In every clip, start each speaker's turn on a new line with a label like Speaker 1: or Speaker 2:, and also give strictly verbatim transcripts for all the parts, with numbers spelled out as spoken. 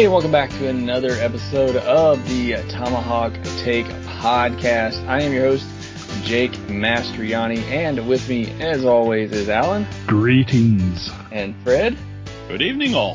Speaker 1: Hey, welcome back to another episode of the Tomahawk Take podcast. I am your host, Jake Mastriani, and with me, as always, is Alan.
Speaker 2: Greetings.
Speaker 1: And Fred.
Speaker 3: Good evening, all.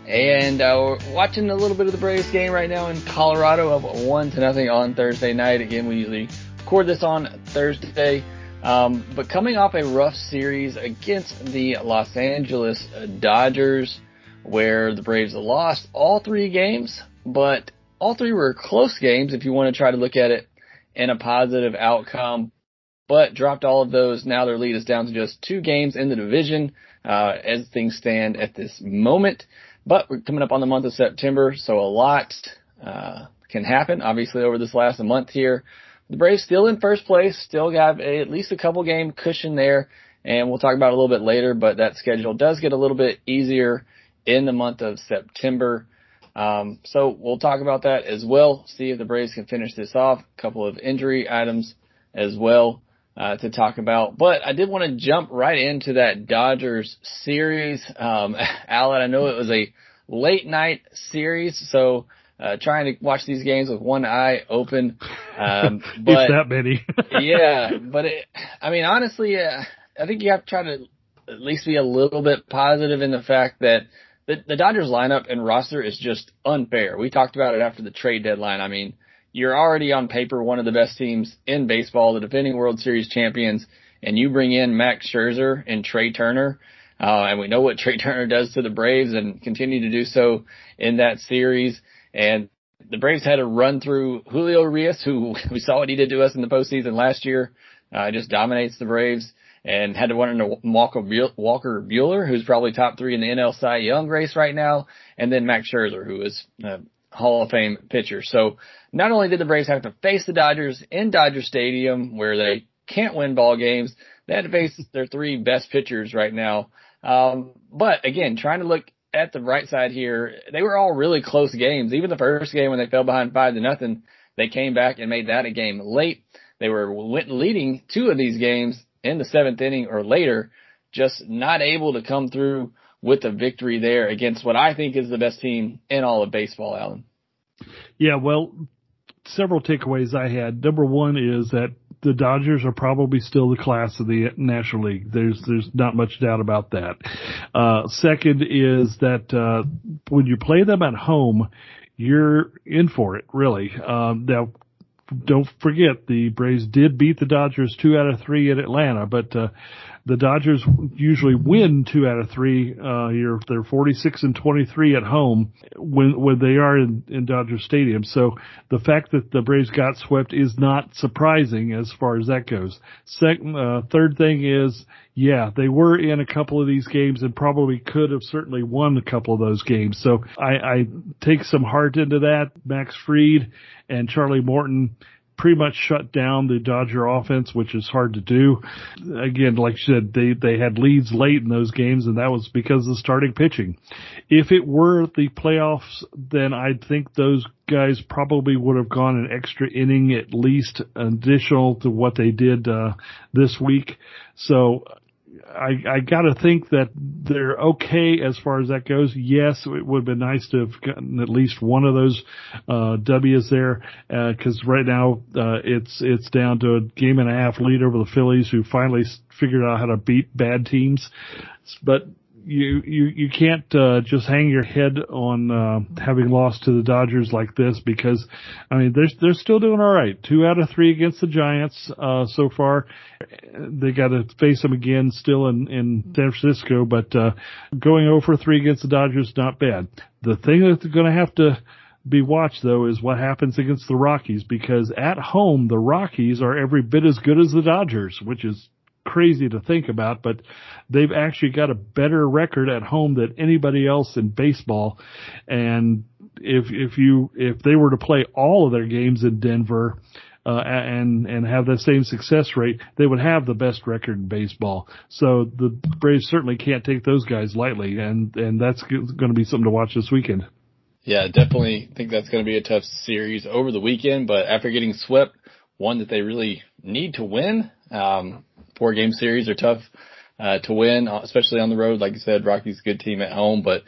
Speaker 1: And uh, we're watching a little bit of the Braves game right now in Colorado, up one to nothing on Thursday night. Again, we usually record this on Thursday. Um, but coming off a rough series against the Los Angeles Dodgers, where the Braves lost all three games, but all three were close games if you want to try to look at it in a positive outcome, but dropped all of those. Now their lead is down to just two games in the division uh, as things stand at this moment. But we're coming up on the month of September, so a lot uh, can happen, obviously, over this last month here. The Braves still in first place, still got a, at least a couple game cushion there, and we'll talk about it a little bit later, but that schedule does get a little bit easier in the month of September. Um, so we'll talk about that as well, see if the Braves can finish this off. A couple of injury items as well uh, to talk about. But I did want to jump right into that Dodgers series. Um, Alan, I know it was a late night series, so uh, trying to watch these games with one eye open. Um, but
Speaker 2: if that many.
Speaker 1: yeah, but it, I mean, honestly, uh, I think you have to try to at least be a little bit positive in the fact that The, the Dodgers lineup and roster is just unfair. We talked about it after the trade deadline. I mean, you're already on paper one of the best teams in baseball, the defending World Series champions, and you bring in Max Scherzer and Trey Turner. Uh, and we know what Trey Turner does to the Braves and continue to do so in that series. And the Braves had to run through Julio Urias, who we saw what he did to us in the postseason last year, uh, just dominates the Braves. And had to run into Walker Buehler, who's probably top three in the N L Cy Young race right now, and then Max Scherzer, who is a Hall of Fame pitcher. So not only did the Braves have to face the Dodgers in Dodger Stadium, where they can't win ball games, they had to face their three best pitchers right now. Um, but again, trying to look at the right side here, they were all really close games. Even the first game when they fell behind five to nothing, they came back and made that a game late. They were went leading two of these games in the seventh inning or later, just not able to come through with a victory there against what I think is the best team in all of baseball, Alan.
Speaker 2: Yeah, well, several takeaways I had. Number one is that the Dodgers are probably still the class of the National League. There's there's not much doubt about that. Uh, second is that uh, when you play them at home, you're in for it, really. Um, now, don't forget, the Braves did beat the Dodgers two out of three in Atlanta, but uh, the Dodgers usually win two out of three. Uh, you're, they're forty-six and twenty-three at home when when they are in, in Dodger Stadium. So the fact that the Braves got swept is not surprising as far as that goes. Second, uh, third thing is, yeah, they were in a couple of these games and probably could have certainly won a couple of those games. So I, I take some heart into that. Max Fried and Charlie Morton pretty much shut down the Dodger offense, which is hard to do. Again, like you said, they, they had leads late in those games, and that was because of the starting pitching. If it were the playoffs, then I think those guys probably would have gone an extra inning, at least additional to what they did uh, this week. So I, I got to think that they're okay as far as that goes. Yes, it would have been nice to have gotten at least one of those uh, W's there, because uh, right now uh, it's it's down to a game and a half lead over the Phillies, who finally figured out how to beat bad teams. But you you you can't uh, just hang your head on uh, having lost to the Dodgers like this, because I mean they're they're still doing all right. Two out of three against the Giants uh, so far. They got to face them again still in in San Francisco, but uh, going over three against the Dodgers, not bad. The thing that's going to have to be watched, though, is what happens against the Rockies, because at home the Rockies are every bit as good as the Dodgers, which is crazy to think about, but they've actually got a better record at home than anybody else in baseball. And if if you if they were to play all of their games in Denver uh, and and have the same success rate, they would have the best record in baseball. So the Braves certainly can't take those guys lightly, and and that's going to be something to watch this weekend.
Speaker 1: Yeah, definitely think that's going to be a tough series over the weekend, but after getting swept, one that they really need to win. Um, four game series are tough uh, to win, especially on the road. Like you said, Rockies a good team at home, but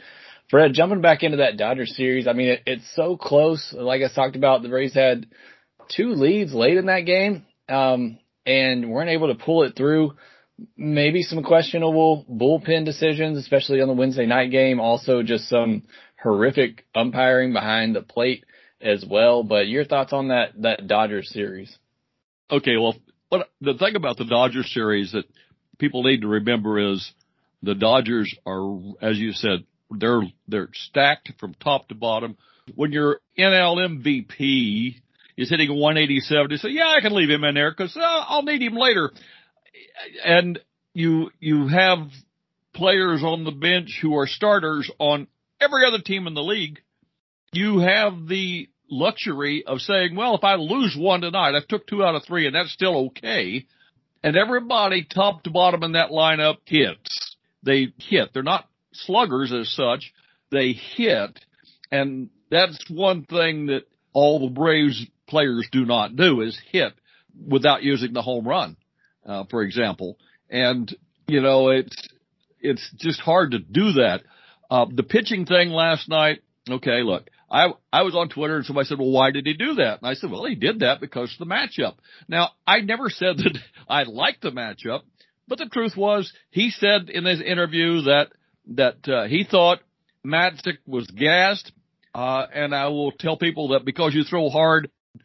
Speaker 1: Fred, jumping back into that Dodgers series, I mean, it, it's so close. Like I talked about, the Braves had two leads late in that game, um, and weren't able to pull it through. Maybe some questionable bullpen decisions, especially on the Wednesday night game. Also, just some horrific umpiring behind the plate as well. But your thoughts on that that Dodgers series?
Speaker 3: Okay, well, what the thing about the Dodgers series that people need to remember is the Dodgers are, as you said, they're they're stacked from top to bottom. When your N L M V P is hitting one eighty-seven, you say, yeah, I can leave him in there because uh, I'll need him later. And you you have players on the bench who are starters on every other team in the league. You have the luxury of saying, well, if I lose one tonight, I've took two out of three, and that's still okay. And everybody top to bottom in that lineup hits. They hit. They're not sluggers as such. They hit. And that's one thing that all the Braves players do not do is hit without using the home run. Uh, for example, and you know it's it's just hard to do that. Uh, the pitching thing last night. Okay, look, I I was on Twitter and somebody said, "Well, why did he do that?" And I said, "Well, he did that because of the matchup." Now, I never said that I liked the matchup, but the truth was he said in his interview that that uh, he thought Matzek was gassed, uh, and I will tell people that because you throw hard,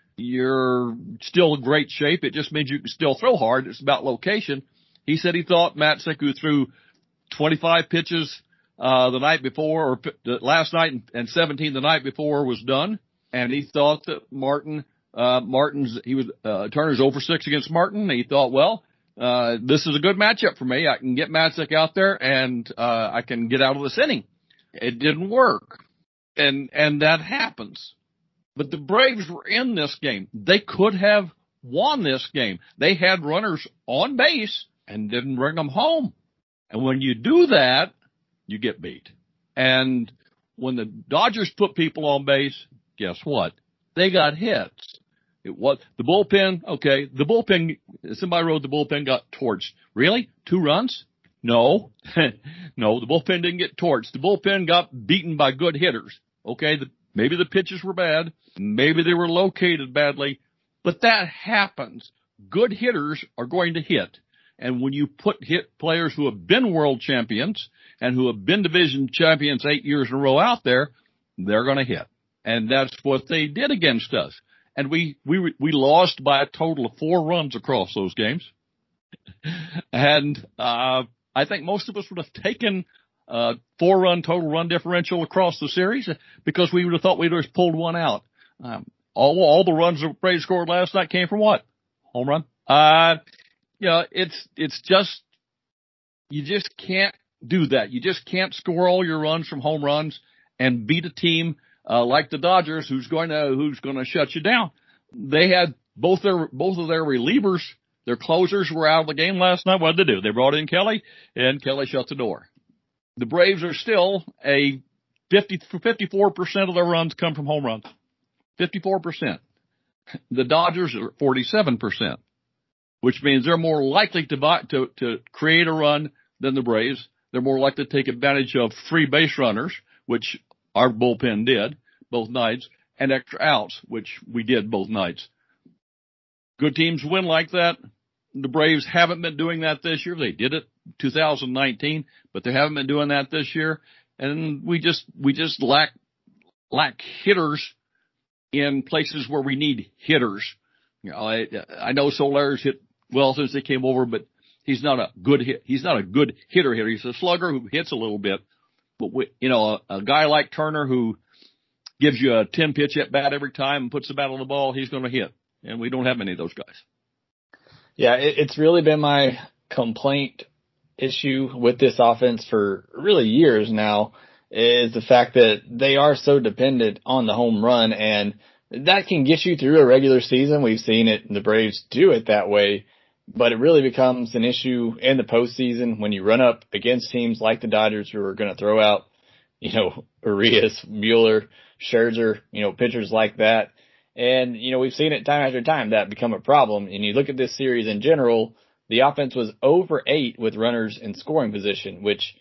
Speaker 3: you're still in great shape. It just means you can still throw hard. It's about location. He said he thought Matzek, who threw twenty-five pitches uh the night before, or p- last night, and, and seventeen the night before, was done. And he thought that Martin, uh Martin's, he was, uh Turner's oh for six against Martin. He thought, well, uh this is a good matchup for me. I can get Matzek out there and uh I can get out of this inning. It didn't work. And, and that happens. But the Braves were in this game. They could have won this game. They had runners on base and didn't bring them home. And when you do that, you get beat. And when the Dodgers put people on base, guess what? They got hits. It was the bullpen. Okay, the bullpen. Somebody wrote the bullpen got torched. Really? Two runs? No, no. The bullpen didn't get torched. The bullpen got beaten by good hitters. Okay, the, maybe the pitches were bad. Maybe they were located badly, but that happens. Good hitters are going to hit. And when you put hit players who have been world champions and who have been division champions eight years in a row out there, they're going to hit. And that's what they did against us. And we, we, we lost by a total of four runs across those games. And, uh, I think most of us would have taken uh four run total run differential across the series because we would have thought we'd have pulled one out. Um, all, all the runs the Braves scored last night came from what? Home run? Uh, you know, it's, it's just, you just can't do that. You just can't score all your runs from home runs and beat a team, uh, like the Dodgers who's going to, who's going to shut you down. They had both their, both of their relievers, their closers were out of the game last night. What did they do? They brought in Kelly and Kelly shut the door. The Braves are still a fifty, fifty-four percent of their runs come from home runs. fifty-four percent. The Dodgers are forty-seven percent, which means they're more likely to buy, to, to create a run than the Braves. They're more likely to take advantage of free base runners, which our bullpen did both nights, and extra outs, which we did both nights. Good teams win like that. The Braves haven't been doing that this year. They did it two thousand nineteen, but they haven't been doing that this year. And we just, we just lack, lack hitters in places where we need hitters. You know, I, I know Soler's hit well since they came over, but he's not a good hit. He's not a good hitter hitter. He's a slugger who hits a little bit. But we, you know, a, a guy like Turner who gives you a ten pitch at bat every time and puts the bat on the ball, he's going to hit. And we don't have many of those guys.
Speaker 1: Yeah, it, it's really been my complaint issue with this offense for really years now, is the fact that they are so dependent on the home run, and that can get you through a regular season. We've seen it, the Braves do it that way, but it really becomes an issue in the postseason when you run up against teams like the Dodgers who are going to throw out, you know, Urias, Mueller, Scherzer, you know, pitchers like that. And, you know, we've seen it time after time that become a problem. And you look at this series in general, the offense was over eight with runners in scoring position, which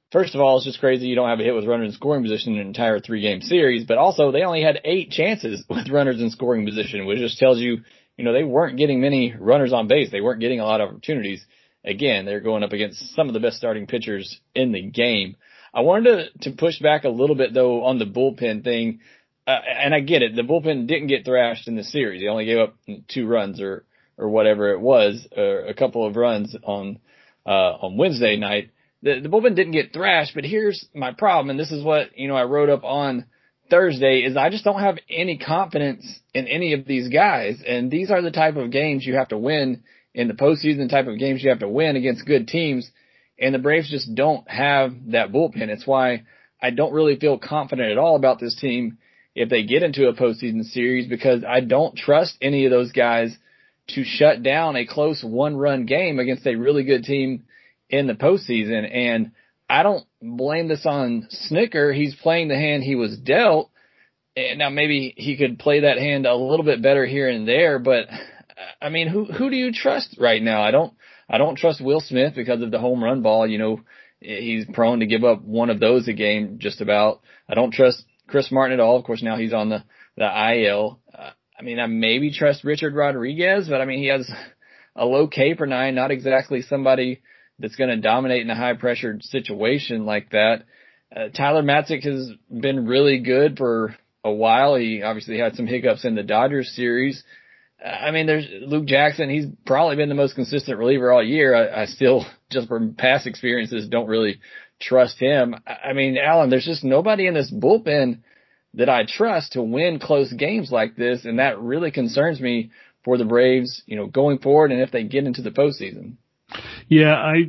Speaker 1: first of all, it's just crazy you don't have a hit with runners in scoring position in an entire three-game series, but also they only had eight chances with runners in scoring position, which just tells you, you know, they weren't getting many runners on base. They weren't getting a lot of opportunities. Again, they're going up against some of the best starting pitchers in the game. I wanted to, to push back a little bit, though, on the bullpen thing. Uh, and I get it. The bullpen didn't get thrashed in the series. They only gave up two runs or, or whatever it was, or a couple of runs on, uh, on Wednesday night. The, the bullpen didn't get thrashed, but here's my problem. And this is what, you know, I wrote up on Thursday is I just don't have any confidence in any of these guys. And these are the type of games you have to win in the postseason, type of games you have to win against good teams. And the Braves just don't have that bullpen. It's why I don't really feel confident at all about this team if they get into a postseason series, because I don't trust any of those guys to shut down a close one-run game against a really good team in the postseason. And I don't blame this on Snitker. He's playing the hand he was dealt. And now maybe he could play that hand a little bit better here and there, but I mean, who who do you trust right now? I don't I don't trust Will Smith because of the home run ball. You know, he's prone to give up one of those a game just about. I don't trust Chris Martin at all. Of course, now he's on the, the I L. Uh, I mean, I maybe trust Richard Rodriguez, but I mean, he has a low K per nine, not exactly somebody that's going to dominate in a high pressured situation like that. Uh, Tyler Matzik has been really good for a while. He obviously had some hiccups in the Dodgers series. I mean, there's Luke Jackson. He's probably been the most consistent reliever all year. I, I still, just from past experiences, don't really trust him. I mean, Alan, there's just nobody in this bullpen that I trust to win close games like this, and that really concerns me for the Braves, you know, going forward and if they get into the postseason.
Speaker 2: Yeah, I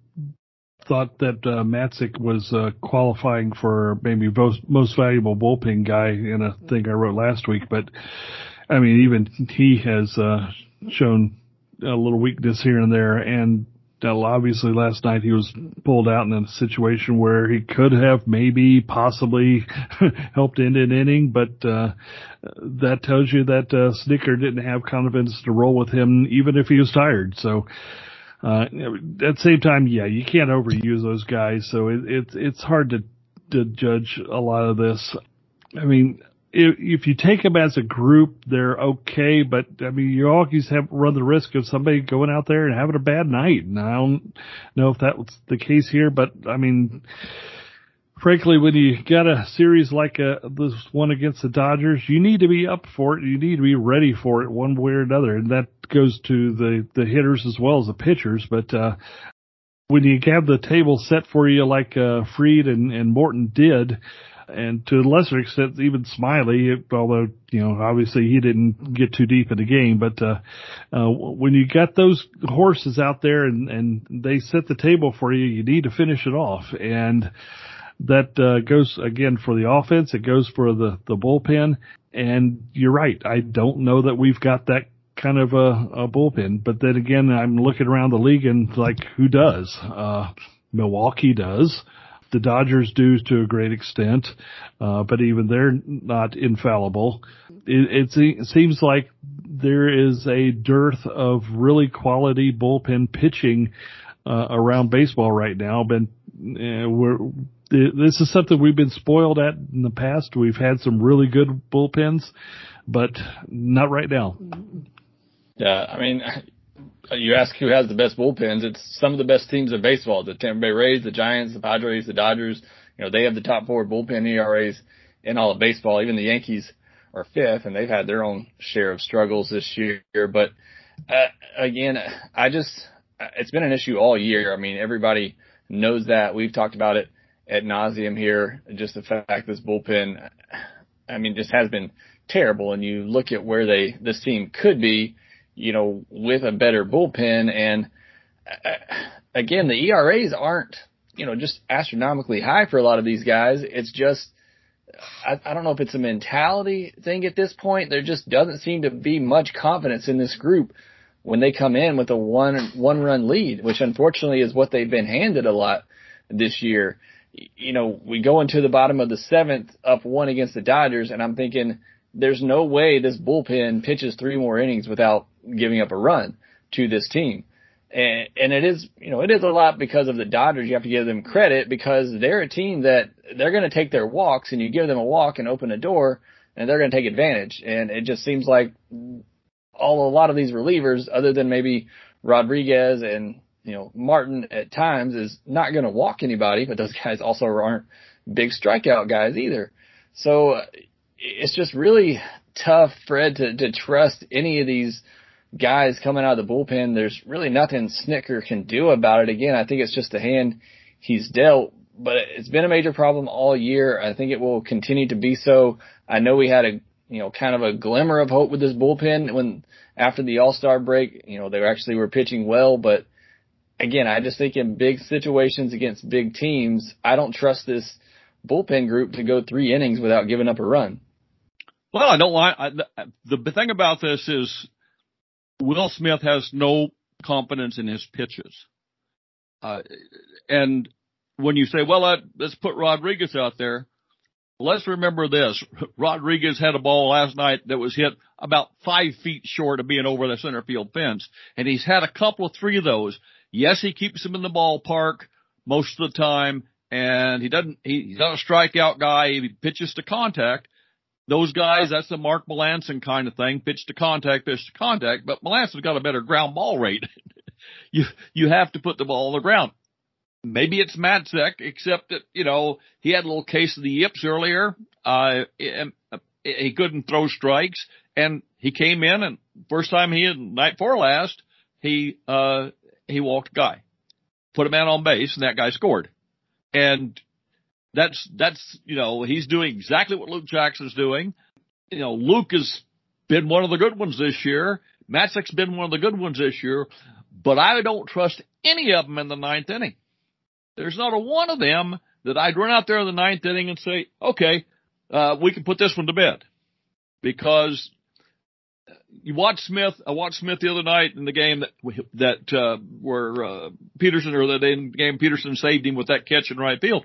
Speaker 2: thought that uh, Matzik was uh, qualifying for maybe most, most valuable bullpen guy in a thing I wrote last week, but I mean, even he has uh, shown a little weakness here and there, and uh, obviously last night he was pulled out in a situation where he could have maybe possibly helped end an inning, but uh, that tells you that uh, Snitker didn't have confidence to roll with him even if he was tired. So uh, at the same time, yeah, you can't overuse those guys, so it, it's it's hard to to judge a lot of this. I mean, If, if you take them as a group, they're okay, but I mean, you always have run the risk of somebody going out there and having a bad night. And I don't know if that was the case here, but I mean, frankly, when you got a series like a, this one against the Dodgers, you need to be up for it. You need to be ready for it one way or another. And that goes to the, the hitters as well as the pitchers. But, uh, when you have the table set for you like, uh, Fried and, and Morton did, and to a lesser extent, even Smiley, although, you know, obviously he didn't get too deep in the game. But uh, uh when you got those horses out there and, and they set the table for you, you need to finish it off. And that uh, goes, again, for the offense. It goes for the, the bullpen. And you're right. I don't know that we've got that kind of a, a bullpen. But then again, I'm looking around the league and, like, who does? Uh Milwaukee does. The Dodgers do to a great extent, uh, but even they're not infallible. It, it, it seems like there is a dearth of really quality bullpen pitching uh, around baseball right now. But uh, we're this is something we've been spoiled at in the past. We've had some really good bullpens, but not right now.
Speaker 1: Yeah, I mean, you ask who has the best bullpens, it's some of the best teams in baseball. The Tampa Bay Rays, the Giants, the Padres, the Dodgers. You know, they have the top four bullpen E R As in all of baseball. Even the Yankees are fifth, and they've had their own share of struggles this year. But, uh, again, I just – it's been an issue all year. I mean, everybody knows that. We've talked about it ad nauseum here, just the fact this bullpen, I mean, just has been terrible. And you look at where they this team could be, you know, with a better bullpen. And uh, again, the E R As aren't, you know, just astronomically high for a lot of these guys. It's just, I, I don't know if it's a mentality thing at this point. There just doesn't seem to be much confidence in this group when they come in with a one, one run lead, which unfortunately is what they've been handed a lot this year. You know, we go into the bottom of the seventh up one against the Dodgers, and I'm thinking there's no way this bullpen pitches three more innings without giving up a run to this team. And, and it is, you know, it is a lot because of the Dodgers. You have to give them credit because they're a team that they're going to take their walks, and you give them a walk and open a door, and they're going to take advantage. And it just seems like all a lot of these relievers, other than maybe Rodriguez and, you know, Martin at times, is not going to walk anybody, but those guys also aren't big strikeout guys either. So it's just really tough, Fred, to, to trust any of these guys coming out of the bullpen. There's really nothing Snitker can do about it. Again, I think it's just the hand he's dealt, but it's been a major problem all year. I think it will continue to be so. I know we had a, you know, kind of a glimmer of hope with this bullpen when after the All-Star break, you know, they actually were pitching well, but again, I just think in big situations against big teams, I don't trust this bullpen group to go three innings without giving up a run.
Speaker 3: Well, I don't want, I, the, the thing about this is Will Smith has no confidence in his pitches. Uh, and when you say, well, uh, let's put Rodriguez out there, let's remember this. Rodriguez had a ball last night that was hit about five feet short of being over the center field fence. And he's had a couple of three of those. Yes, he keeps them in the ballpark most of the time. And he doesn't, he, he's not a strikeout guy. He pitches to contact. Those guys, that's the Mark Melancon kind of thing, pitch to contact, pitch to contact, but Melanson's got a better ground ball rate. you, you have to put the ball on the ground. Maybe it's Matzek, except that, you know, he had a little case of the yips earlier. Uh, and he couldn't throw strikes, and he came in, and first time he had, night before last, he, uh, he walked a guy, put a man on base, and that guy scored. And That's, that's, you know, he's doing exactly what Luke Jackson's doing. You know, Luke has been one of the good ones this year. Matzek's been one of the good ones this year, but I don't trust any of them in the ninth inning. There's not a one of them that I'd run out there in the ninth inning and say, okay, uh, we can put this one to bed. Because you watch Smith, I watched Smith the other night in the game that, that, uh, where, uh, Peterson, or that in the game Peterson saved him with that catch in right field.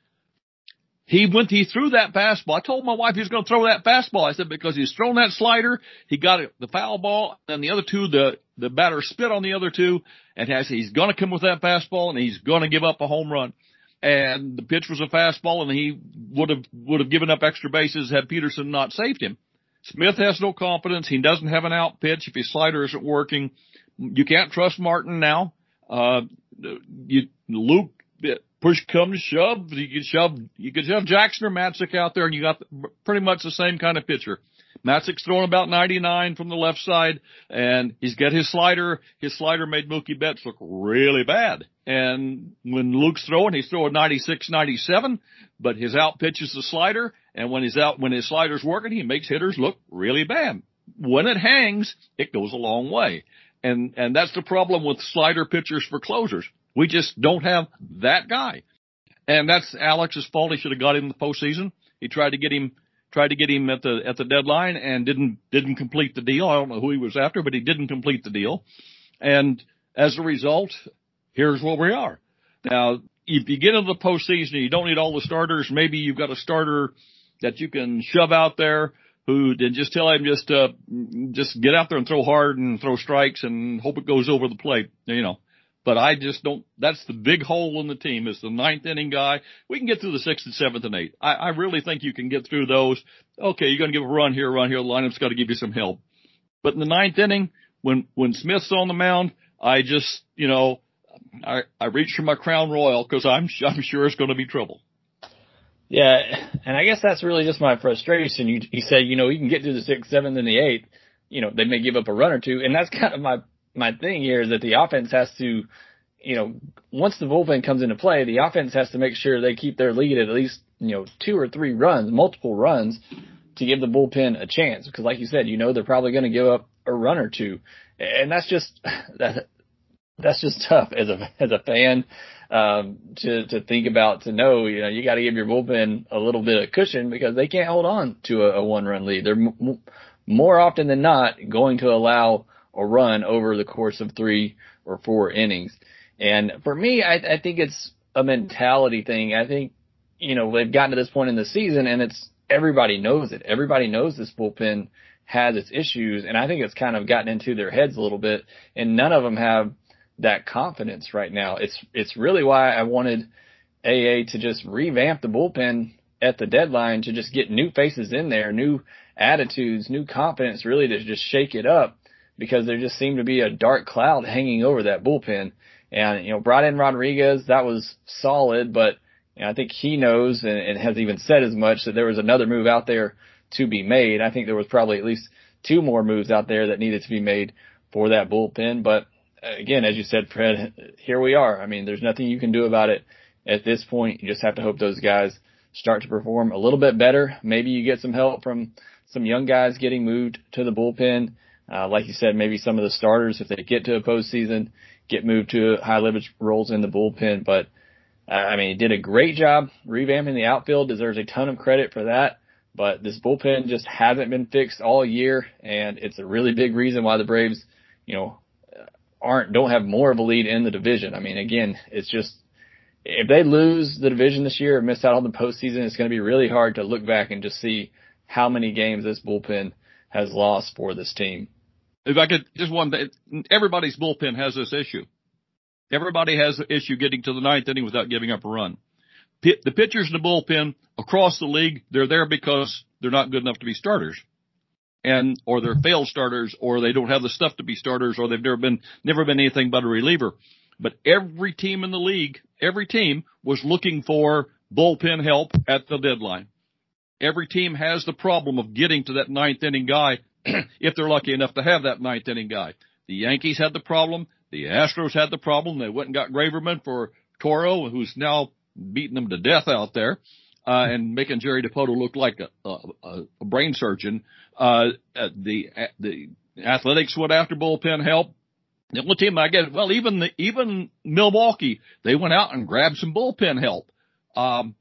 Speaker 3: He went, he threw that fastball. I told my wife he was going to throw that fastball. I said, because he's thrown that slider, he got it, the foul ball, and the other two, the, the batter spit on the other two, and has, he's going to come with that fastball, and he's going to give up a home run. And the pitch was a fastball, and he would have, would have given up extra bases had Peterson not saved him. Smith has no confidence. He doesn't have an out pitch. If his slider isn't working, you can't trust Martin now. Uh, you, Luke, push come to shove, you could shove, you could shove Jackson or Matzek out there, and you got pretty much the same kind of pitcher. Matzek's throwing about ninety-nine from the left side, and he's got his slider. His slider made Mookie Betts look really bad. And when Luke's throwing, he's throwing ninety-six, ninety-seven, but his out pitch is the slider, and when he's out, when his slider's working, he makes hitters look really bad. When it hangs, it goes a long way. And, and that's the problem with slider pitchers for closers. We just don't have that guy. And that's Alex's fault. He should have got him in the postseason. He tried to get him, tried to get him at the, at the deadline and didn't, didn't complete the deal. I don't know who he was after, but he didn't complete the deal. And as a result, here's where we are. Now, if you get into the postseason and you don't need all the starters, maybe you've got a starter that you can shove out there who then just tell him just, uh, just get out there and throw hard and throw strikes and hope it goes over the plate, you know. But I just don't, that's the big hole in the team is the ninth inning guy. We can get through the sixth and seventh and eighth. I, I really think you can get through those. Okay, you're going to give a run here, a run here. The lineup's got to give you some help. But in the ninth inning, when, when Smith's on the mound, I just, you know, I, I reach for my Crown Royal because I'm, I'm sure it's going to be trouble.
Speaker 1: Yeah, and I guess that's really just my frustration. You, you said, you know, you can get through the sixth, seventh, and the eighth. You know, they may give up a run or two, and that's kind of my my thing here is that the offense has to, you know, once the bullpen comes into play, the offense has to make sure they keep their lead at at least, you know, two or three runs, multiple runs to give the bullpen a chance. Because like you said, you know, they're probably going to give up a run or two. And that's just, that, that's just tough as a, as a fan, um, to, to think about, to know, you know, you got to give your bullpen a little bit of cushion because they can't hold on to a, a one run lead. They're m- more often than not going to allow a run over the course of three or four innings. And for me, I, I think it's a mentality thing. I think, you know, they've gotten to this point in the season and it's, everybody knows it. Everybody knows this bullpen has its issues. And I think it's kind of gotten into their heads a little bit and none of them have that confidence right now. It's it's really why I wanted A A to just revamp the bullpen at the deadline, to just get new faces in there, new attitudes, new confidence, really to just shake it up, because there just seemed to be a dark cloud hanging over that bullpen. And, you know, brought in Rodriguez, that was solid, but you know, I think he knows and, and has even said as much that there was another move out there to be made. I think there was probably at least two more moves out there that needed to be made for that bullpen. But again, as you said, Fred, here we are. I mean, there's nothing you can do about it at this point. You just have to hope those guys start to perform a little bit better. Maybe you get some help from some young guys getting moved to the bullpen. Uh, like you said, maybe some of the starters, if they get to a postseason, get moved to high leverage roles in the bullpen. But, uh, I mean, he did a great job revamping the outfield, deserves a ton of credit for that. But this bullpen just hasn't been fixed all year, and it's a really big reason why the Braves, you know, aren't, don't have more of a lead in the division. I mean, again, it's just, if they lose the division this year or miss out on the postseason, it's going to be really hard to look back and just see how many games this bullpen has lost for this team.
Speaker 3: If I could, just one thing, everybody's bullpen has this issue. Everybody has the issue getting to the ninth inning without giving up a run. P- the pitchers in the bullpen across the league, they're there because they're not good enough to be starters, and or they're failed starters, or they don't have the stuff to be starters, or they've never been never been anything but a reliever. But every team in the league, every team was looking for bullpen help at the deadline. Every team has the problem of getting to that ninth inning guy if they're lucky enough to have that ninth inning guy. The Yankees had the problem. The Astros had the problem. They went and got Graverman for Toro, who's now beating them to death out there, uh, and making Jerry Dipoto look like a, a, a brain surgeon. Uh, the, the Athletics went after bullpen help. The only team I get, well, even the, even Milwaukee, they went out and grabbed some bullpen help. Um,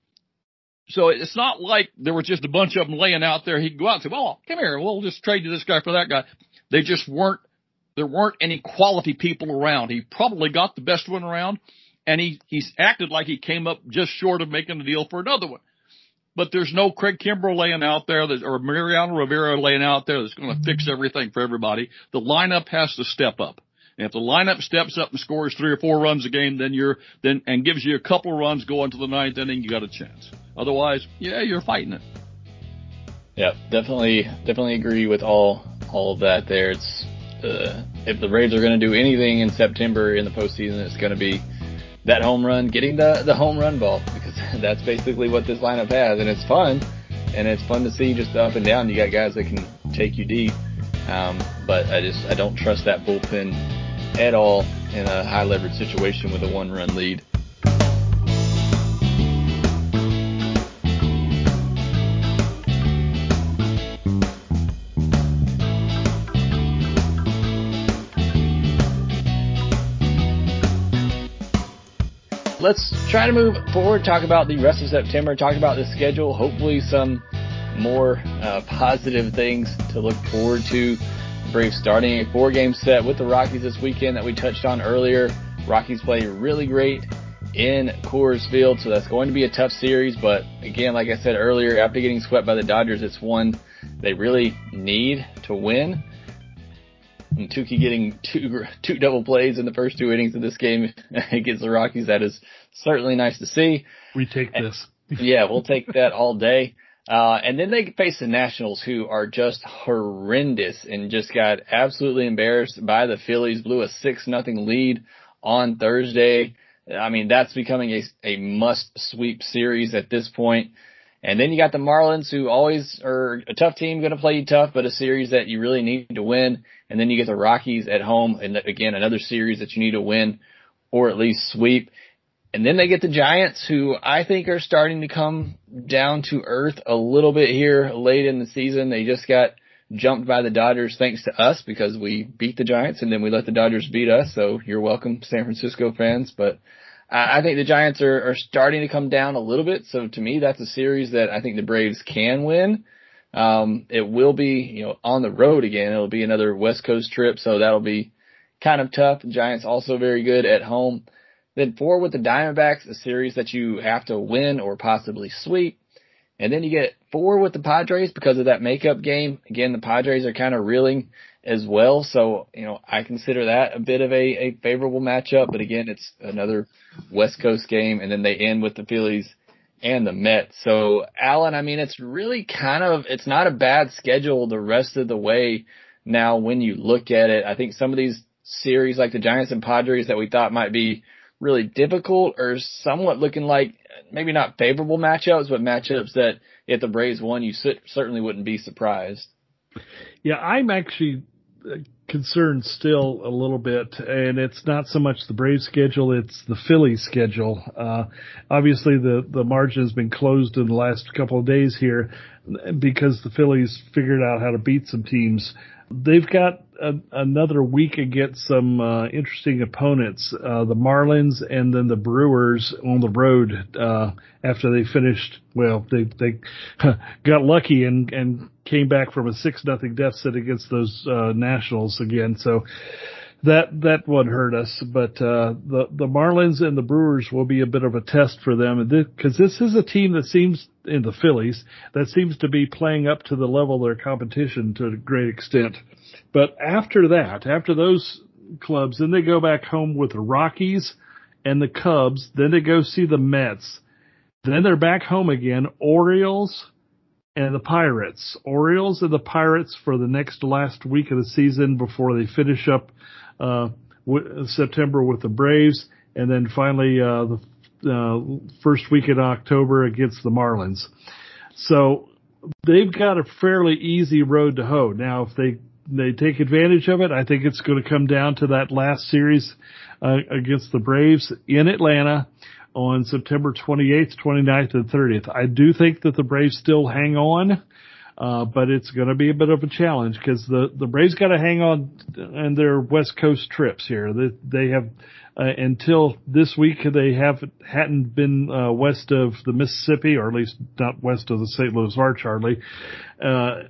Speaker 3: so it's not like there was just a bunch of them laying out there. He'd go out and say, well, come here, we'll just trade you this guy for that guy. They just weren't, there weren't any quality people around. He probably got the best one around, and he, he's acted like he came up just short of making a deal for another one. But there's no Craig Kimbrell laying out there that, or Mariano Rivera laying out there that's going to fix everything for everybody. The lineup has to step up. And if the lineup steps up and scores three or four runs a game, then you're then and gives you a couple of runs going to the ninth inning, you got a chance. Otherwise, yeah, you're fighting it.
Speaker 1: Yeah, definitely, definitely agree with all all of that. There, it's uh, if the Braves are going to do anything in September in the postseason, it's going to be that home run, getting the the home run ball, because that's basically what this lineup has, and it's fun, and it's fun to see just up and down. You got guys that can take you deep, um, but I just I don't trust that bullpen at all in a high leverage situation with a one run lead. Let's try to move forward, talk about the rest of September, talk about the schedule, hopefully some more uh, positive things to look forward to. Braves starting a four-game set with the Rockies this weekend that we touched on earlier. Rockies play really great in Coors Field, so that's going to be a tough series. But again, like I said earlier, after getting swept by the Dodgers, it's one they really need to win. And Tukey getting two two double plays in the first two innings of this game against the Rockies, that is certainly nice to see.
Speaker 2: We take this.
Speaker 1: Yeah, we'll take that all day. Uh, and then they face the Nationals, who are just horrendous and just got absolutely embarrassed by the Phillies, blew a six nothing lead on Thursday. I mean, that's becoming a, a must sweep series at this point. And then you got the Marlins, who always are a tough team, going to play you tough, but a series that you really need to win. And then you get the Rockies at home, and again, another series that you need to win or at least sweep. And then they get the Giants, who I think are starting to come down to earth a little bit here late in the season. They just got jumped by the Dodgers thanks to us, because we beat the Giants and then we let the Dodgers beat us. So you're welcome, San Francisco fans. But I think the Giants are, are starting to come down a little bit. So to me, that's a series that I think the Braves can win. Um, it will be, you know, on the road again. It'll be another West Coast trip, so that'll be kind of tough. The Giants also very good at home. Then four with the Diamondbacks, a series that you have to win or possibly sweep. And then you get four with the Padres because of that makeup game. Again, the Padres are kind of reeling as well. So, you know, I consider that a bit of a, a favorable matchup. But again, it's another West Coast game. And then they end with the Phillies and the Mets. So, Alan, I mean, it's really kind of, it's not a bad schedule the rest of the way now when you look at it. I think some of these series like the Giants and Padres that we thought might be really difficult are somewhat looking like maybe not favorable matchups, but matchups that if the Braves won, you certainly wouldn't be surprised.
Speaker 2: Yeah, I'm actually concerned still a little bit, and it's not so much the Braves schedule, it's the Phillies schedule. Uh, obviously the, the margin has been closed in the last couple of days here because the Phillies figured out how to beat some teams. They've got a, another week against some uh, interesting opponents, uh, the Marlins and then the Brewers on the road uh, after they finished. Well, they they got lucky and, and came back from a six nothing deficit against those uh, Nationals again. So that that one hurt us. But uh, the the Marlins and the Brewers will be a bit of a test for them, because this, this is a team that seems, in the Phillies, that seems to be playing up to the level of their competition to a great extent. But after that, after those clubs, then they go back home with the Rockies and the Cubs. Then they go see the Mets. Then they're back home again, Orioles and the Pirates. Orioles and the Pirates for the next last week of the season before they finish up uh, w- September with the Braves. And then finally uh, the uh, first week in October against the Marlins. So they've got a fairly easy road to hoe. Now, if they they take advantage of it, I think it's going to come down to that last series uh, against the Braves in Atlanta on September twenty-eighth, twenty-ninth, and thirtieth. I do think that the Braves still hang on, uh, but it's going to be a bit of a challenge because the, the Braves got to hang on in their West Coast trips here. They, they have, uh, until this week, they have, hadn't been uh, west of the Mississippi, or at least not west of the Saint Louis Arch hardly, uh,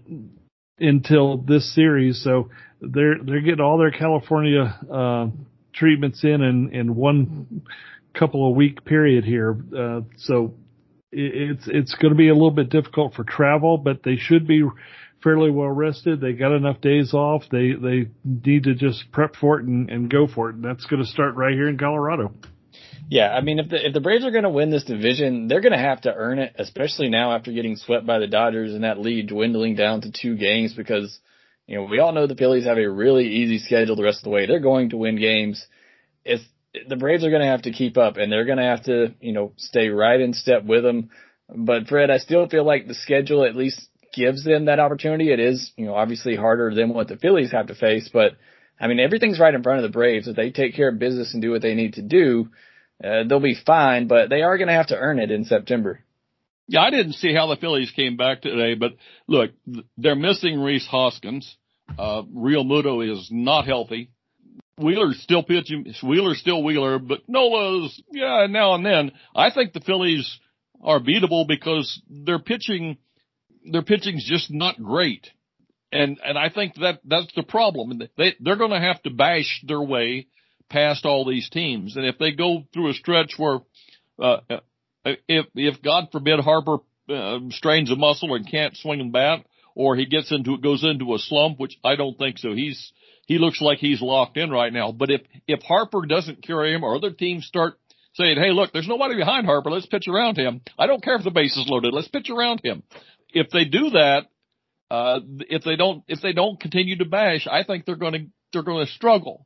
Speaker 2: until this series. So they're, they're getting all their California uh, treatments in, in in one couple of week period here. Uh, so it's, it's going to be a little bit difficult for travel, but they should be fairly well rested. They got enough days off. They, they need to just prep for it and, and go for it. And that's going to start right here in Colorado.
Speaker 1: Yeah. I mean, if the, if the Braves are going to win this division, they're going to have to earn it, especially now after getting swept by the Dodgers and that lead dwindling down to two games, because, you know, we all know the Phillies have a really easy schedule the rest of the way. They're going to win games. It's, the Braves are going to have to keep up, and they're going to have to, you know, stay right in step with them. But Fred, I still feel like the schedule at least gives them that opportunity. It is, you know, obviously harder than what the Phillies have to face, but I mean, everything's right in front of the Braves. If they take care of business and do what they need to do, uh, they'll be fine, but they are going to have to earn it in September.
Speaker 3: Yeah, I didn't see how the Phillies came back today, but look, they're missing Rhys Hoskins. Uh, Real Muto is not healthy. Wheeler's still pitching. Wheeler's still Wheeler, but Nola's, yeah, now and then. I think the Phillies are beatable because their pitching, their pitching's just not great. And, and I think that that's the problem. They, they're going to have to bash their way past all these teams. And if they go through a stretch where, uh, if, if God forbid Harper uh, strains a muscle and can't swing a bat, or he gets into, goes into a slump, which I don't think so. He's, He looks like he's locked in right now. But if, if Harper doesn't carry him, or other teams start saying, hey, look, there's nobody behind Harper, let's pitch around him. I don't care if the base is loaded, let's pitch around him. If they do that, uh, if they don't, if they don't continue to bash, I think they're going to, they're going to struggle.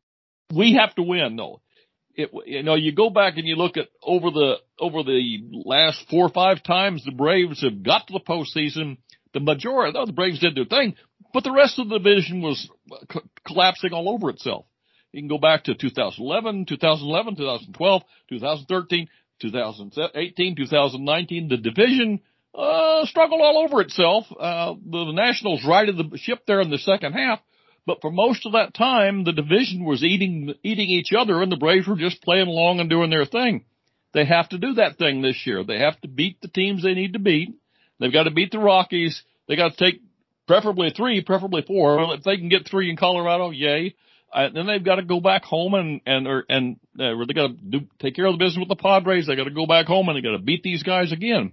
Speaker 3: We have to win though. It, you know, you go back and you look at over the, over the last four or five times the Braves have got to the postseason, the majority, though the Braves did their thing, but the rest of the division was co- collapsing all over itself. You can go back to two thousand eleven, two thousand eleven, two thousand twelve, two thousand thirteen, two thousand eighteen, two thousand nineteen. The division uh struggled all over itself. Uh the, the Nationals righted the ship there in the second half, but for most of that time, the division was eating eating each other, and the Braves were just playing along and doing their thing. They have to do that thing this year. They have to beat the teams they need to beat. They've got to beat the Rockies. They got to take preferably three, preferably four. Well, if they can get three in Colorado, yay. Uh, then they've got to go back home and and or, and uh, they got to do, take care of the business with the Padres. They got to go back home and they got to beat these guys again.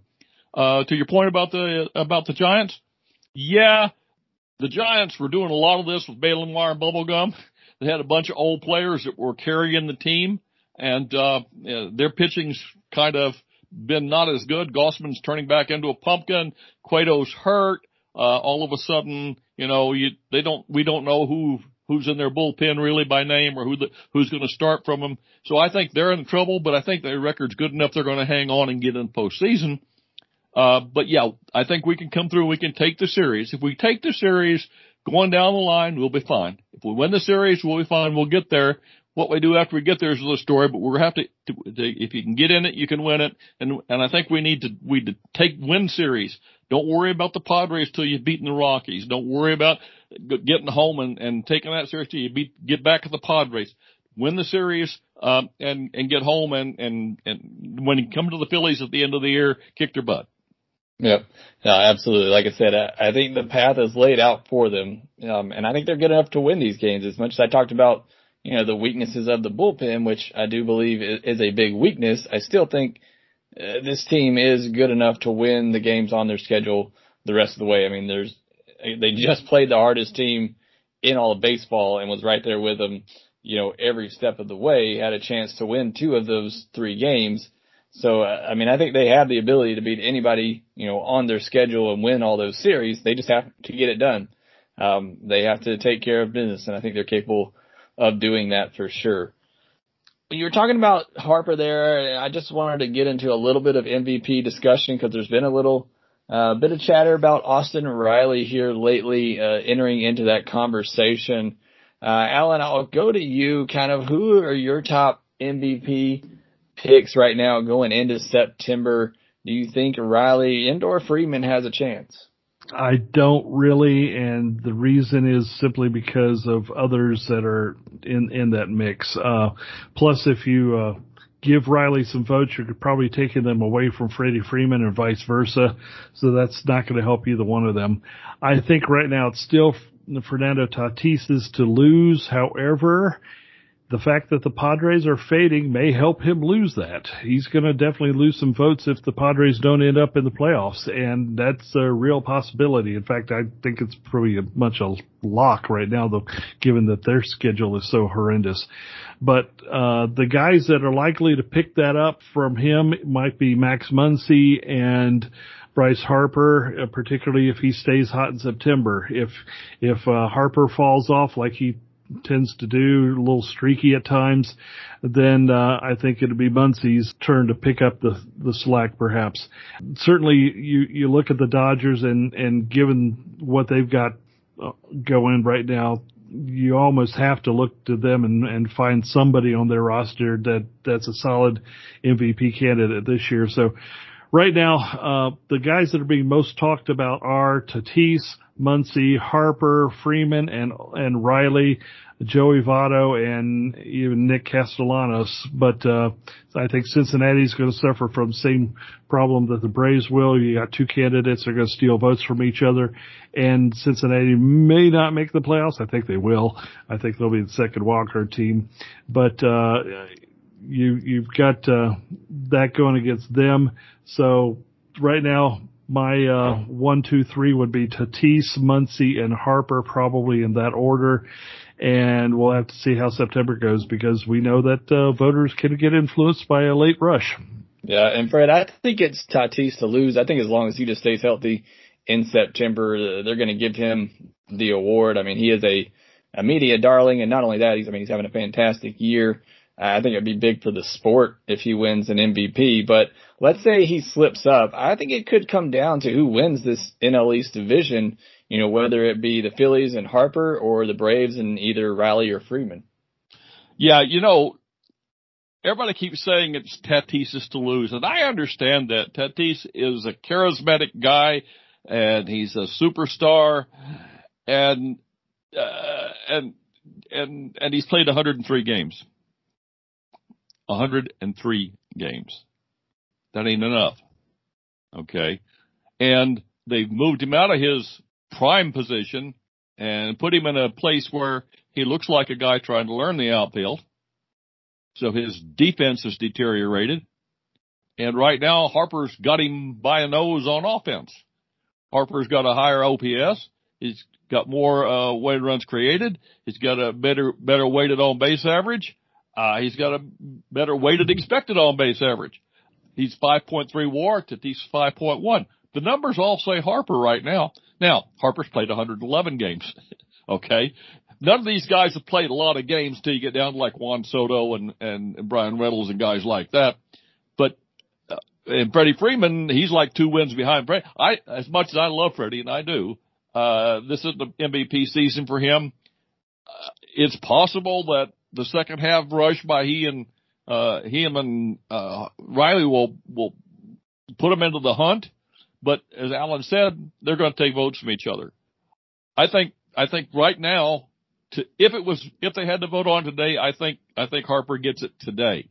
Speaker 3: Uh, to your point about the, about the Giants. Yeah, the Giants were doing a lot of this with baling wire and bubble gum. They had a bunch of old players that were carrying the team, and, uh, their pitching's kind of been not as good. Gossman's turning back into a pumpkin. Cueto's hurt. Uh, all of a sudden, you know, you, they don't, we don't know who, who's in their bullpen really by name or who the, who's going to start from them. So I think they're in trouble, but I think their record's good enough they're going to hang on and get in postseason. Uh, but yeah, I think we can come through. We can take the series. If we take the series going down the line, we'll be fine. If we win the series, we'll be fine. We'll get there. What we do after we get there is another story, but we're have to, to, to, if you can get in it, you can win it. And, and I think we need to, we to take win series. Don't worry about the Padres till you've beaten the Rockies. Don't worry about getting home and, and taking that series till you beat, get back at the Padres. Win the series, um, and, and get home and, and, and when you come to the Phillies at the end of the year, kick their butt.
Speaker 1: Yep. No, absolutely. Like I said, I, I think the path is laid out for them. Um, and I think they're good enough to win these games. As much as I talked about, you know, the weaknesses of the bullpen, which I do believe is, is a big weakness, I still think uh, this team is good enough to win the games on their schedule the rest of the way. I mean, there's, they just played the hardest team in all of baseball and was right there with them, you know, every step of the way, had a chance to win two of those three games. So, uh, I mean, I think they have the ability to beat anybody, you know, on their schedule and win all those series. They just have to get it done. Um, they have to take care of business, and I think they're capable of doing that for sure. You were talking about Harper there. I just wanted to get into a little bit of M V P discussion because there's been a little uh, bit of chatter about Austin Riley here lately, uh, entering into that conversation. Uh, Alan, I'll go to you. Kind of who are your top M V P picks right now going into September? Do you think Riley and or Freeman has a chance?
Speaker 2: I don't really, and the reason is simply because of others that are in, in that mix. Uh, plus, if you uh, give Riley some votes, you're probably taking them away from Freddie Freeman and vice versa, so that's not going to help either one of them. I think right now it's still Fernando Tatis's to lose. However, the fact that the Padres are fading may help him lose that. He's going to definitely lose some votes if the Padres don't end up in the playoffs, and that's a real possibility. In fact, I think it's probably a much a lock right now, though, given that their schedule is so horrendous. But uh the guys that are likely to pick that up from him might be Max Muncy and Bryce Harper, uh, particularly if he stays hot in September. If if uh, Harper falls off like he tends to do, a little streaky at times, then uh, I think it'd be Muncy's turn to pick up the the slack, perhaps. Certainly, you you look at the Dodgers, and and given what they've got uh, going right now, you almost have to look to them and, and find somebody on their roster that that's a solid M V P candidate this year. So right now, uh the guys that are being most talked about are Tatis, Muncy, Harper, Freeman, and and Riley, Joey Votto, and even Nick Castellanos. But uh I think Cincinnati's going to suffer from the same problem that the Braves will. You got two candidates that are going to steal votes from each other, and Cincinnati may not make the playoffs. I think they will. I think they'll be the second wildcard team. But uh you you've got uh that going against them. So right now, my uh, one, two, three would be Tatis, Muncy, and Harper, probably in that order. And we'll have to see how September goes, because we know that uh, voters can get influenced by a late rush.
Speaker 1: Yeah, and Fred, I think it's Tatis to lose. I think as long as he just stays healthy in September, they're going to give him the award. I mean, he is a, a media darling, and not only that, he's I mean he's having a fantastic year. I think it'd be big for the sport if he wins an M V P. But let's say he slips up. I think it could come down to who wins this N L East division, you know, whether it be the Phillies and Harper or the Braves and either Riley or Freeman.
Speaker 3: Yeah, you know, everybody keeps saying it's Tatis to lose, and I understand that. Tatis is a charismatic guy, and he's a superstar, and uh, and and and he's played one hundred three games. one hundred three games. That ain't enough. Okay. And they've moved him out of his prime position and put him in a place where he looks like a guy trying to learn the outfield. So his defense has deteriorated. and right now Harper's got him by a nose on offense. Harper's got a higher O P S. He's got more uh, weighted runs created. He's got a better better weighted on base average. Uh, he's got a better weighted expected on base average. He's five point three WAR. Tatis five point one. The numbers all say Harper right now. Now, Harper's played one hundred eleven games. Okay? None of these guys have played a lot of games till you get down to like Juan Soto and, and, and Brian Reynolds and guys like that. But, uh, and Freddie Freeman, he's like two wins behind Freddie. I, as much as I love Freddie, and I do, uh, this is the M V P season for him. Uh, it's possible that the second half rush by he and, uh, him and, uh, Riley will, will put him into the hunt. But as Alan said, they're going to take votes from each other. I think, I think right now, to, if it was, if they had to vote on today, I think, I think Harper gets it today.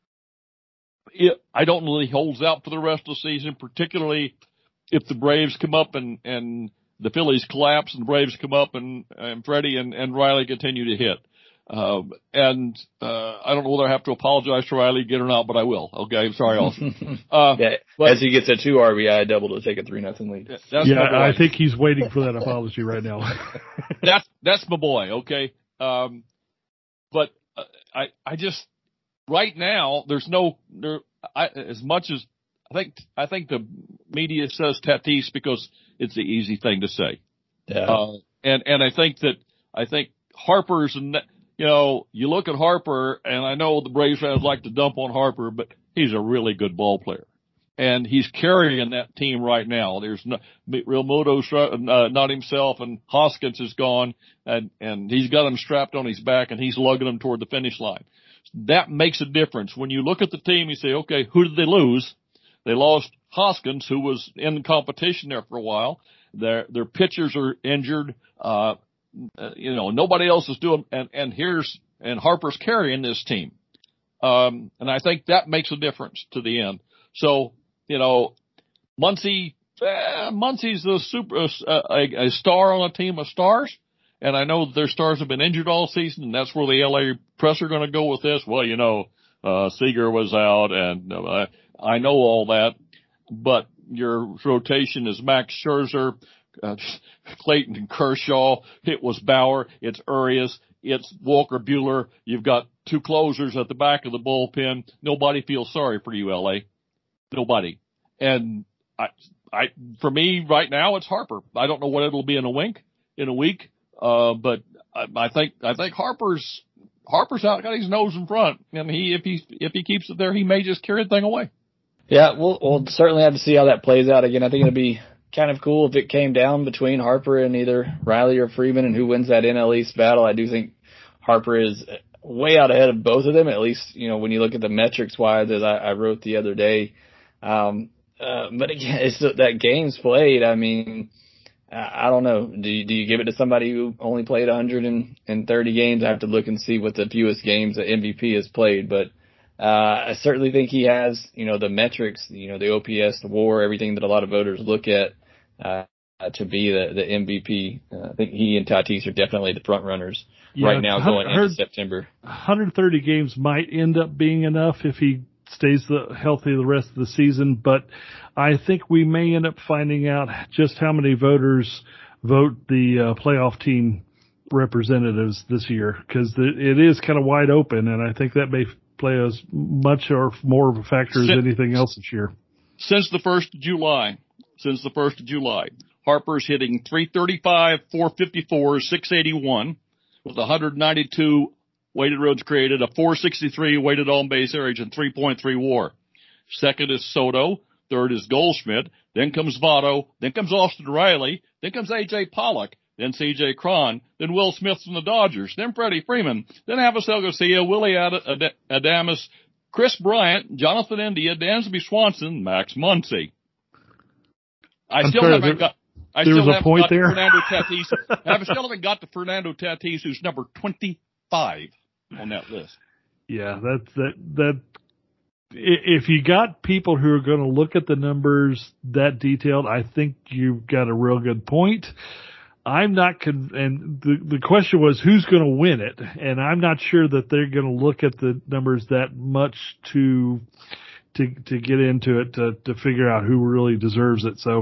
Speaker 3: It, I don't really holds out for the rest of the season, particularly if the Braves come up and, and the Phillies collapse and the Braves come up and, and Freddie and, and Riley continue to hit. Um, and, uh, I don't know whether I have to apologize to Riley again or not, but I will. Okay. I'm sorry also.
Speaker 1: Uh, yeah, but, as he gets a two R B I double to take a three nothing lead.
Speaker 2: That's yeah, I think he's waiting for that apology right now.
Speaker 3: that's, that's my boy. Okay. Um, but uh, I, I just, right now, there's no, there, I, as much as I think, I think the media says Tatis because it's the easy thing to say.
Speaker 1: Yeah.
Speaker 3: Uh, and, and I think that, I think Harper's, you know, you look at Harper, and I know the Braves fans like to dump on Harper, but he's a really good ball player. And he's carrying that team right now. There's no, Realmuto's uh, not himself, and Hoskins is gone, and, and he's got him strapped on his back, and he's lugging them toward the finish line. That makes a difference. When you look at the team, you say, okay, who did they lose? They lost Hoskins, who was in the competition there for a while. Their, their pitchers are injured. Uh, Uh, you know, nobody else is doing, and, and here's, and Harper's carrying this team. Um, and I think that makes a difference to the end. So, you know, Muncy, eh, Muncy's a super, uh, a, a star on a team of stars. And I know that their stars have been injured all season, and that's where the L A press are going to go with this. Well, you know, uh, Seager was out, and uh, I know all that, but your rotation is Max Scherzer, Uh, Clayton and Kershaw. It was Bauer. It's Urias. It's Walker Buehler. You've got two closers at the back of the bullpen. Nobody feels sorry for you, L A. Nobody. And I, I, for me right now, it's Harper. I don't know what it'll be in a wink, in a week. Uh, but I, I think, I think Harper's, Harper's out, got his nose in front. And he, if he, if he keeps it there, he may just carry the thing away.
Speaker 1: Yeah, we'll, we'll certainly have to see how that plays out. Again, I think it'll be kind of cool if it came down between Harper and either Riley or Freeman and who wins that N L East battle. I do think Harper is way out ahead of both of them, at least, you know, when you look at the metrics wise, as I, I wrote the other day. Um, uh, but again, it's that games played. I mean, I don't know. Do you, do you give it to somebody who only played one hundred thirty games? I have to look and see what the fewest games that M V P has played, but Uh, I certainly think he has, you know, the metrics, you know, the O P S, the WAR, everything that a lot of voters look at, uh, to be the, the M V P. Uh, I think he and Tatis are definitely the front runners yeah, right now going into September.
Speaker 2: one hundred thirty games might end up being enough if he stays the, healthy the rest of the season, but I think we may end up finding out just how many voters vote the uh, playoff team representatives this year, because it is kind of wide open, and I think that may play as much or more of a factor as anything else this year.
Speaker 3: Since the first of July, since the first of July, Harper's hitting three thirty-five, four fifty-four, six eighty-one with one hundred ninety-two weighted runs created, a four sixty-three weighted on base average, and three point three WAR. Second is Soto. Third is Goldschmidt. Then comes Votto. Then comes Austin Riley. Then comes A J Pollock. Then C J Cron, then Will Smith from the Dodgers, then Freddie Freeman, then Avisail Garcia, Willie Ad- Ad- Adames, Chris Bryant, Jonathan India, Dansby Swanson, Max Muncy. I
Speaker 2: I'm
Speaker 3: still
Speaker 2: sorry,
Speaker 3: haven't
Speaker 2: there,
Speaker 3: got. I
Speaker 2: there
Speaker 3: still
Speaker 2: was a
Speaker 3: haven't
Speaker 2: point
Speaker 3: got
Speaker 2: there.
Speaker 3: to Fernando Tatis. I still haven't got to Fernando Tatis, who's number twenty-five on that list.
Speaker 2: Yeah, that's that that. If you got people who are going to look at the numbers that detailed, I think you've got a real good point. I'm not con- and the, the question was who's going to win it, and I'm not sure that they're going to look at the numbers that much to to to get into it to to figure out who really deserves it. So,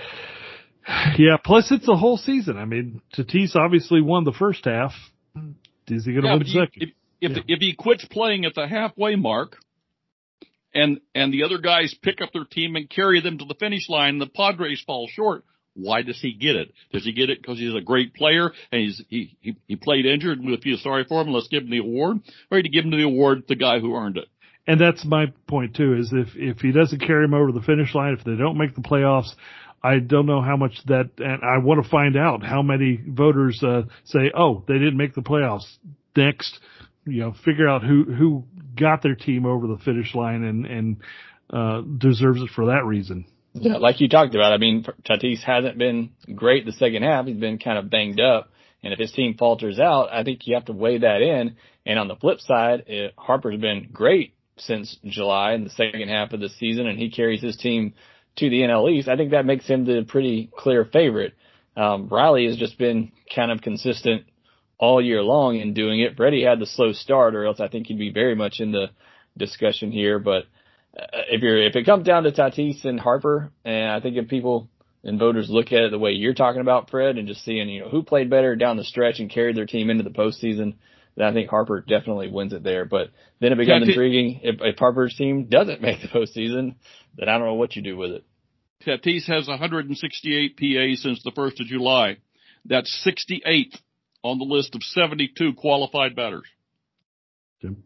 Speaker 2: yeah. Plus, it's a whole season. I mean, Tatis obviously won the first half. Is he going to
Speaker 3: yeah,
Speaker 2: win the second?
Speaker 3: If if,
Speaker 2: yeah.
Speaker 3: the, if he quits playing at the halfway mark, and and the other guys pick up their team and carry them to the finish line, the Padres fall short. Why does he get it? Does he get it because he's a great player and he's he he, he played injured and we feel sorry for him? Let's give him the award, or to give him the award the guy who earned it.
Speaker 2: And that's my point too. Is if if he doesn't carry him over the finish line, if they don't make the playoffs, I don't know how much that. And I want to find out how many voters uh, say, "Oh, they didn't make the playoffs." Next, you know, figure out who who got their team over the finish line and and uh, deserves it for that reason.
Speaker 1: Yeah, like you talked about, I mean, Tatis hasn't been great the second half. He's been kind of banged up. And if his team falters out, I think you have to weigh that in. And on the flip side, it, Harper's been great since July in the second half of the season, and he carries his team to the N L East. I think that makes him the pretty clear favorite. Um, Riley has just been kind of consistent all year long in doing it. Freddie had the slow start, or else I think he'd be very much in the discussion here. But Uh, if you're, if it comes down to Tatis and Harper, and I think if people and voters look at it the way you're talking about, Fred, and just seeing, you know, who played better down the stretch and carried their team into the postseason, then I think Harper definitely wins it there. But then it becomes
Speaker 3: Tatis,
Speaker 1: intriguing. If, if Harper's team doesn't make the postseason, then I don't know what you do with it.
Speaker 3: Tatis has one hundred sixty-eight P A since the first of July. That's sixty-eighth on the list of seventy-two qualified batters.
Speaker 2: Jim.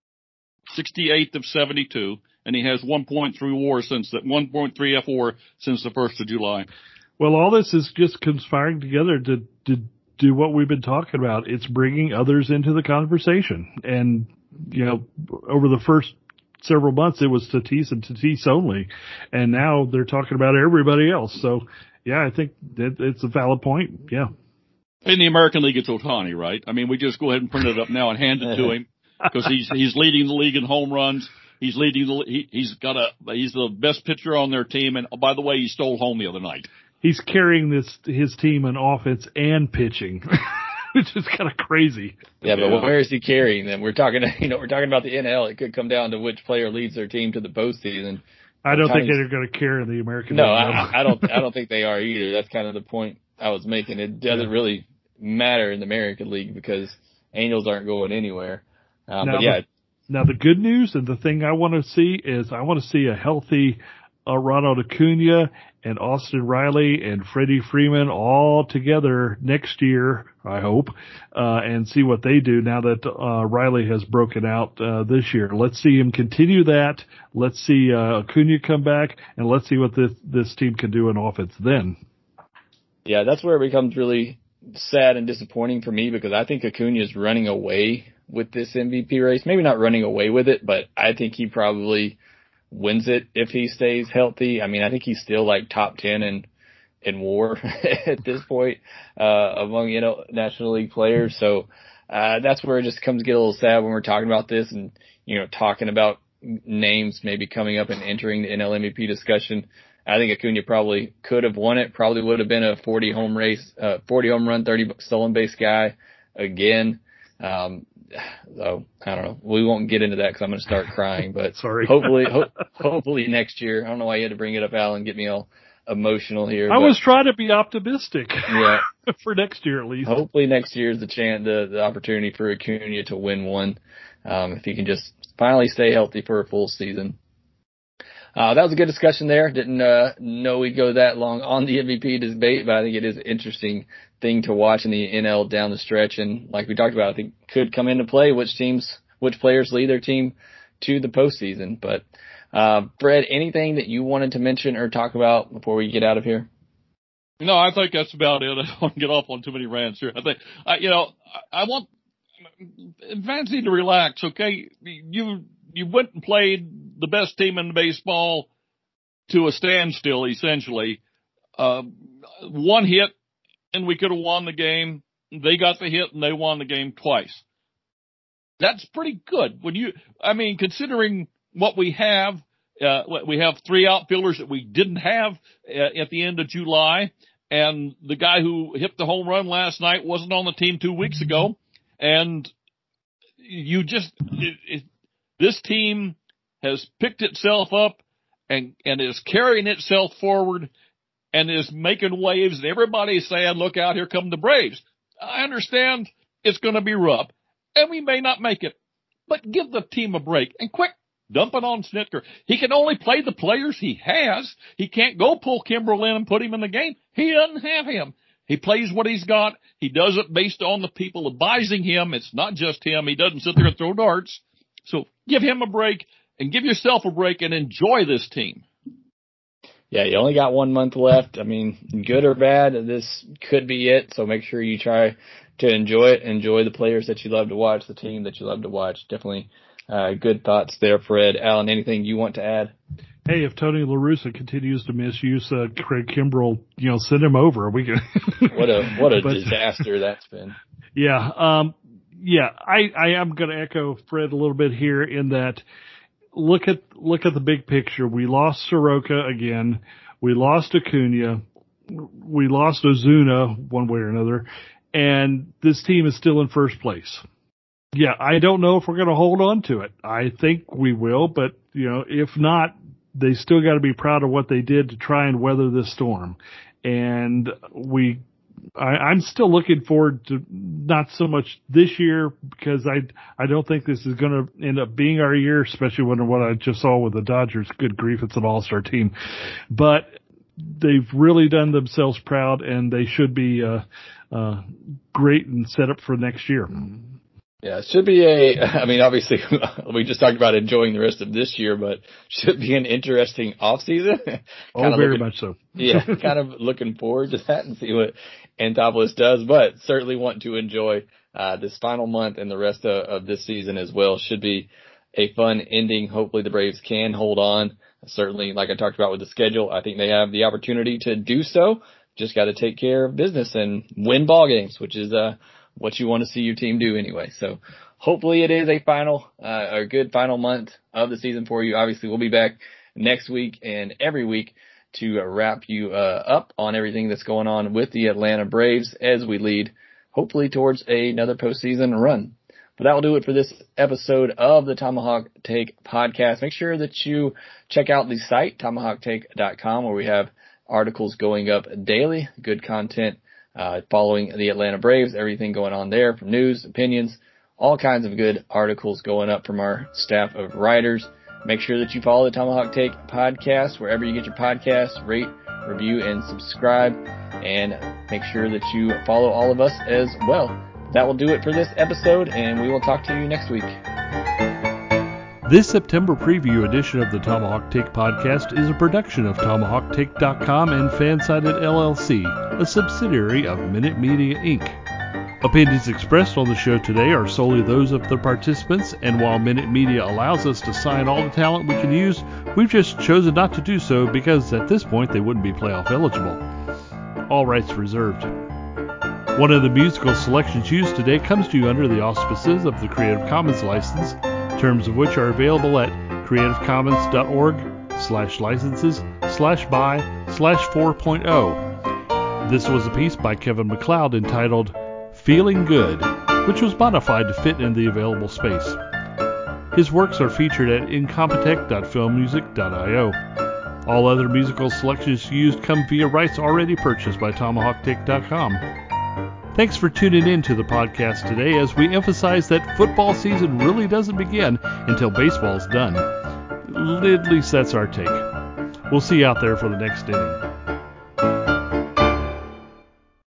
Speaker 3: sixty-eighth of seventy-two. And he has one point three WAR since that one point three F O R since the first of July.
Speaker 2: Well, all this is just conspiring together to, to do what we've been talking about. It's bringing others into the conversation. And, you know, over the first several months, it was Tatis and Tatis only. And now they're talking about everybody else. So, yeah, I think that it's a valid point. Yeah.
Speaker 3: In the American League, it's Ohtani, right? I mean, we just go ahead and print it up now and hand it to him because he's, he's leading the league in home runs. He's leading the, he, he's got a, he's the best pitcher on their team. And oh, by the way, he stole home the other night.
Speaker 2: He's carrying this, his team in offense and pitching, which is kind of crazy.
Speaker 1: Yeah, but yeah. Where is he carrying them? We're talking, you know, we're talking about the N L. It could come down to which player leads their team to the postseason.
Speaker 2: I don't think they're going to carry the American
Speaker 1: No,
Speaker 2: League.
Speaker 1: I, I don't, I don't think they are either. That's kind of the point I was making. It doesn't yeah. really matter in the American League because Angels aren't going anywhere. Um,
Speaker 2: now,
Speaker 1: but yeah.
Speaker 2: The, now the good news and the thing I want to see is I want to see a healthy uh, Ronald Acuna and Austin Riley and Freddie Freeman all together next year, I hope, uh, and see what they do now that uh, Riley has broken out uh, this year. Let's see him continue that. Let's see uh, Acuna come back, and let's see what this this team can do in offense then.
Speaker 1: Yeah, that's where it becomes really sad and disappointing for me because I think Acuna is running away with this M V P race. Maybe not running away with it, but I think he probably wins it if he stays healthy. I mean, I think he's still like top ten in in WAR at this point uh among, you know, National League players. So uh that's where it just comes to get a little sad when we're talking about this and, you know, talking about names maybe coming up and entering the N L M V P discussion. I think Acuna probably could have won it. Probably would have been a forty home race, uh, forty home run, thirty stolen base guy again. Um, so I don't know. We won't get into that because I'm going to start crying. But
Speaker 2: sorry.
Speaker 1: hopefully, ho- hopefully next year. I don't know why you had to bring it up, Alan. Get me all emotional here.
Speaker 2: I was trying to be optimistic.
Speaker 1: Yeah,
Speaker 2: for next year at least.
Speaker 1: Hopefully next year is the chance, the, the opportunity for Acuna to win one. Um, if he can just finally stay healthy for a full season. Uh, that was a good discussion there. Didn't uh, know we'd go that long on the M V P debate, but I think it is an interesting thing to watch in the N L down the stretch. And like we talked about, I think could come into play which teams, which players lead their team to the postseason. But uh, Fred, anything that you wanted to mention or talk about before we get out of here?
Speaker 3: No, I think that's about it. I don't want to get off on too many rants here. I think, I, you know, I, I want fans need to relax. Okay, you you went and played the best team in baseball to a standstill, essentially. Uh, one hit, and we could have won the game. They got the hit, and they won the game twice. That's pretty good. When you, I mean, considering what we have, uh, we have three outfielders that we didn't have uh, at the end of July, and the guy who hit the home run last night wasn't on the team two weeks ago, and you just, it, it, this team has picked itself up and, and is carrying itself forward and is making waves, and everybody's saying, look out, here come the Braves. I understand it's going to be rough, and we may not make it, but give the team a break and quit dumping on Snitker. He can only play the players he has. He can't go pull Kimbrel in and put him in the game. He doesn't have him. He plays what he's got. He does it based on the people advising him. It's not just him. He doesn't sit there and throw darts. So give him a break and give yourself a break and enjoy this team.
Speaker 1: Yeah, you only got one month left. I mean, good or bad, this could be it. So make sure you try to enjoy it. Enjoy the players that you love to watch, the team that you love to watch. Definitely uh, good thoughts there, Fred. Alan, anything you want to add?
Speaker 2: Hey, if Tony La Russa continues to misuse uh, Craig Kimbrel, you know, send him over. We can.
Speaker 1: what a what a
Speaker 2: but,
Speaker 1: disaster that's been.
Speaker 2: Yeah, um, yeah. I I am going to echo Fred a little bit here in that. Look at look at the big picture. We lost Soroka again. We lost Acuna. We lost Ozuna one way or another, and this team is still in first place. Yeah, I don't know if we're going to hold on to it. I think we will, but you know, if not, they still got to be proud of what they did to try and weather this storm. And we, I, I'm still looking forward to not so much this year because I, I don't think this is going to end up being our year, especially when what I just saw with the Dodgers. Good grief, it's an all-star team, but they've really done themselves proud, and they should be uh, uh, great and set up for next year.
Speaker 1: Yeah, it should be a, I mean, obviously, we just talked about enjoying the rest of this year, but should be an interesting offseason.
Speaker 2: Oh, very
Speaker 1: looking,
Speaker 2: much so.
Speaker 1: Yeah, kind of looking forward to that and see what Anthopoulos does, but certainly want to enjoy uh, this final month and the rest of, of this season as well. Should be a fun ending. Hopefully the Braves can hold on. Certainly, like I talked about with the schedule, I think they have the opportunity to do so. Just got to take care of business and win ball games, which is, uh, what you want to see your team do anyway. So hopefully it is a final, uh, a good final month of the season for you. Obviously we'll be back next week and every week to uh, wrap you uh, up on everything that's going on with the Atlanta Braves as we lead hopefully towards another postseason run. But that will do it for this episode of the Tomahawk Take podcast. Make sure that you check out the site, tomahawk take dot com, where we have articles going up daily, good content. Uh, following the Atlanta Braves, everything going on there from news, opinions, all kinds of good articles going up from our staff of writers. Make sure that you follow the Tomahawk Take podcast wherever you get your podcasts. Rate, review, and subscribe. And make sure that you follow all of us as well. That will do it for this episode, and we will talk to you next week.
Speaker 2: This September preview edition of the Tomahawk Take podcast is a production of tomahawk take dot com and Fansided L L C, a subsidiary of Minute Media, Incorporated. Opinions expressed on the show today are solely those of the participants, and while Minute Media allows us to sign all the talent we can use, we've just chosen not to do so because at this point they wouldn't be playoff eligible. All rights reserved. One of the musical selections used today comes to you under the auspices of the Creative Commons license, terms of which are available at creativecommons.org slash licenses slash by slash 4.0. This was a piece by Kevin MacLeod entitled Feeling Good, which was modified to fit in the available space. His works are featured at incompetech dot film music dot io. All other musical selections used come via rights already purchased by tomahawk take dot com. Thanks for tuning in to the podcast today as we emphasize that football season really doesn't begin until baseball's done. At least that's our take. We'll see you out there for the next inning.